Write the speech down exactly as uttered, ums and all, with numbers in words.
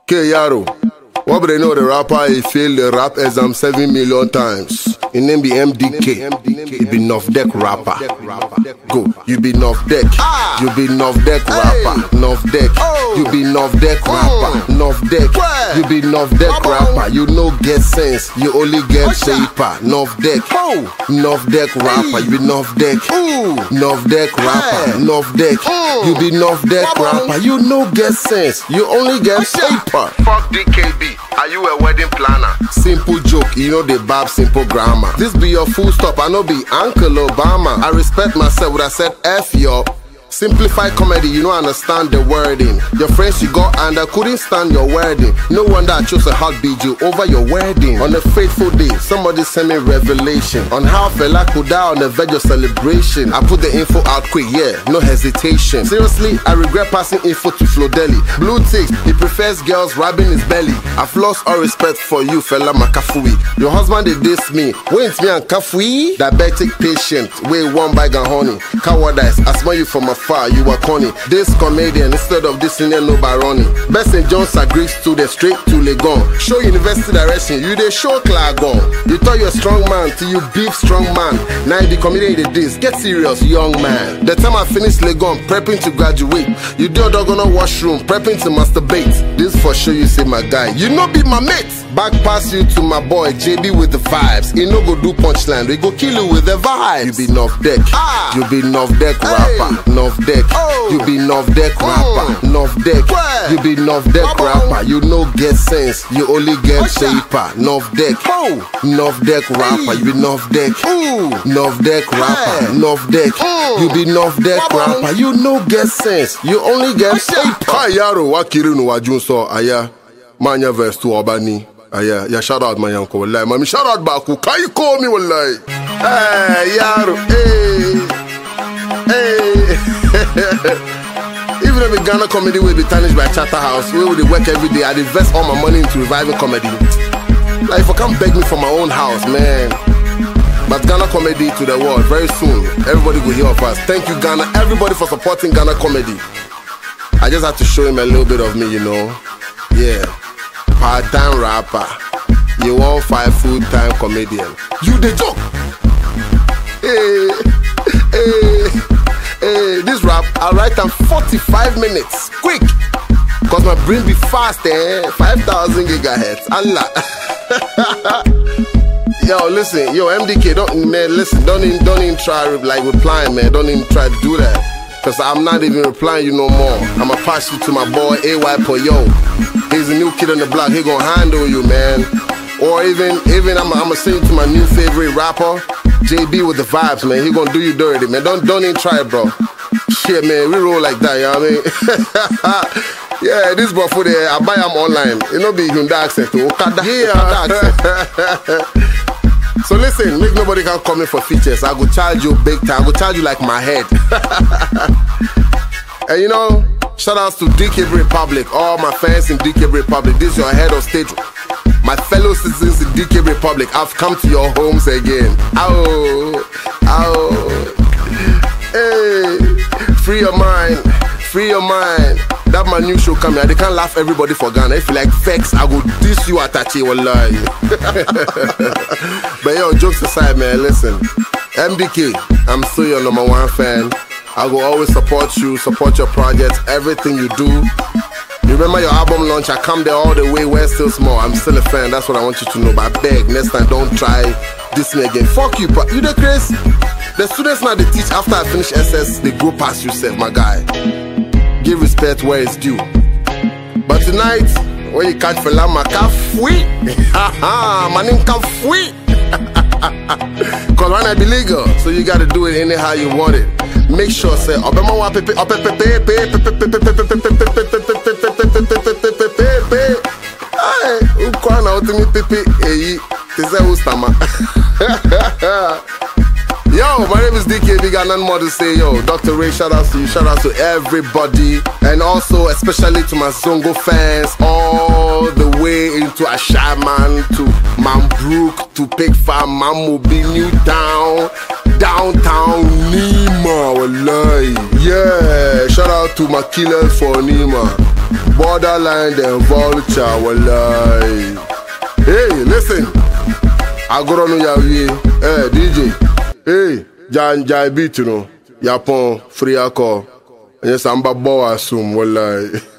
K Yaro, what do they know the rapper he failed the rap exam seven million times? His name be M D K. He be Nuff Deck rapper. Go, you be Nuff Deck. You be Nuff Deck rapper. Nuff Deck. You be Nuff Deck rapper. Nuff Deck. You be Nuff Deck rapper. You no get sense. You only get paper. Nuff Deck. Nuff Deck rapper. You be Nuff Deck. Nuff Deck rapper. Nuff Deck. You be Nuff Deck rapper. You no get sense. You only get paper. Fuck D K B. Are you a wedding planner? Simple joke, you know the bab simple grammar. This be your full stop, I know be Uncle Obama. I respect myself when I said F yo. Simplify comedy, you don't understand the wording. Your friends you got and I couldn't stand your wedding. No wonder I chose a hot B G over your wedding. On a fateful day, somebody sent me revelation on how Fela could die on the verge of celebration. I put the info out quick, yeah, no hesitation. Seriously, I regret passing info to Flo Deli. Blue ticks, he prefers girls rubbing his belly. I've lost all respect for you, Fela Makafui. Your husband did this me, wait me and Kafui. Diabetic patient, way one bag and honey. Cowardice, I smell you from afar. You were corny. This comedian instead of this Indian no baroni. Best Saint John's agrees to the straight to Legon. Show university direction, you they show Clagon. You thought you're a strong man till you beef strong man. Now the comedian did this. Get serious, young man. The time I finished Legon, prepping to graduate. You do dog on a washroom, prepping to masturbate. This for sure you say my guy. You know be my mate. Back pass you to my boy J B with the vibes. He no go do punchline, we go kill you with the vibes. You be Nuff Deck. Ah. You be Nuff Deck rapper. Hey. Nuff Deck. Oh. You be Nuff Deck rapper. Oh. Nuff Deck. Where? You be Nuff Deck Baba. Rapper. You no get sense. You only get paper. Nuff Deck. Oh. Nuff Deck rapper. You be Nuff Deck. Ooh. Nuff Deck rapper. Hey. Nuff Deck. Oh. You be Nuff Deck Baba. Rapper. You no get sense. You only get paper. Ka Yaro wakiru no wajun so aya. Manya verse to Obani. Aya, ya shout out my uncle wallahi. Mami shout out baku. Can you call me wallahi? Hey Yaro. Hey. Hey. Even if the Ghana comedy will be tarnished by Charterhouse, we will work every day. I invest all my money into reviving comedy. Like if I can't beg me for my own house, man. But Ghana comedy to the world very soon. Everybody will hear of us. Thank you Ghana, everybody for supporting Ghana comedy. I just had to show him a little bit of me, you know. Yeah. Part-time rapper. You want five full-time comedian. You the joke. Hey, hey, hey. This rap, I write in forty-five minutes. Quick. Cause my brain be fast, eh? five thousand gigahertz. Allah. Yo, listen. Yo, M D K, don't, man, listen. Don't even, don't even try, like, replying, man. Don't even try to do that. Cause I'm not even replying you no more. I'ma pass you to my boy A Y Poyo. He's a new kid on the block. He gon' handle you, man. Or even, even I'm, I'ma send you to my new favorite rapper, J B with the vibes, man. He gon' do you dirty, man. Don't, don't even try it, bro. Shit, man. We roll like that, you know what I mean? Yeah, this bro for there. I buy him online. It no be Hyundai accent, Okada. Yeah. Accent. So listen, make nobody can come in for features. I go charge you big time. I go charge you like my head. And you know, shout outs to D K B Republic, all my fans in D K B Republic. This is your head of state. My fellow citizens in D K B Republic, I've come to your homes again. Ow, ow. Hey, free your mind, free your mind. That my new show coming. They can't laugh everybody for Ghana. If you like vex, I go diss you Atachi wallahi. But yo, jokes aside, man, listen. M D K, I'm still your number one fan. I will always support you, support your projects, everything you do. You remember your album launch? I come there all the way, we're still small. I'm still a fan, that's what I want you to know. But I beg, next time don't try this me again. Fuck you, but you the Chris. The students now they teach after I finish S S, they go past yourself, my guy. Give respect where it's due. But tonight, when you catch Fela Makafui, haha, my name can fui. Cause right now it be legal, so you gotta do it anyhow you want it. Make sure say Obama wa pepe pepe Ay, ukwana otimi pepe eyi tese ustama. Yo, my name is D K B, got nothing more to say. Yo, Doctor Ray, shout out to you, shout out to everybody. And also, especially to my Zongo fans, all the way into Ashaman, to Mambrook, to Pig Farm, Mamubi, Newtown. downtown Nima, wallahi. Yeah, shout out to my killers for Nima. Borderline and Vulture, wallahi. Hey, listen. I go on your Hey, D J. Hey, Jan Jai beat, you know. Yapon, free alcohol. Yes, I'm a boy, assume, wallahi.